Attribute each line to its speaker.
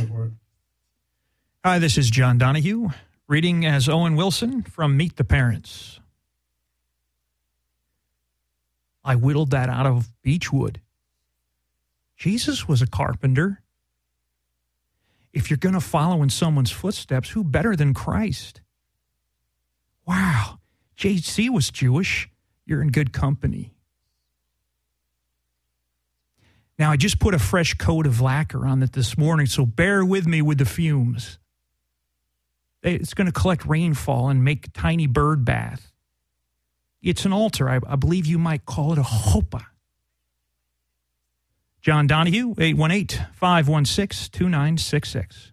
Speaker 1: for it.
Speaker 2: Hi, this is John Donahue, reading as Owen Wilson from Meet the Parents. I whittled that out of beech wood. Jesus was a carpenter. If you're going to follow in someone's footsteps, who better than Christ? Wow, JC was Jewish. You're in good company. Now, I just put a fresh coat of lacquer on it this morning, so bear with me with the fumes. It's going to collect rainfall and make a tiny bird bath. It's an altar. I believe you might call it a chuppah. John Donahue, 818-516-2966.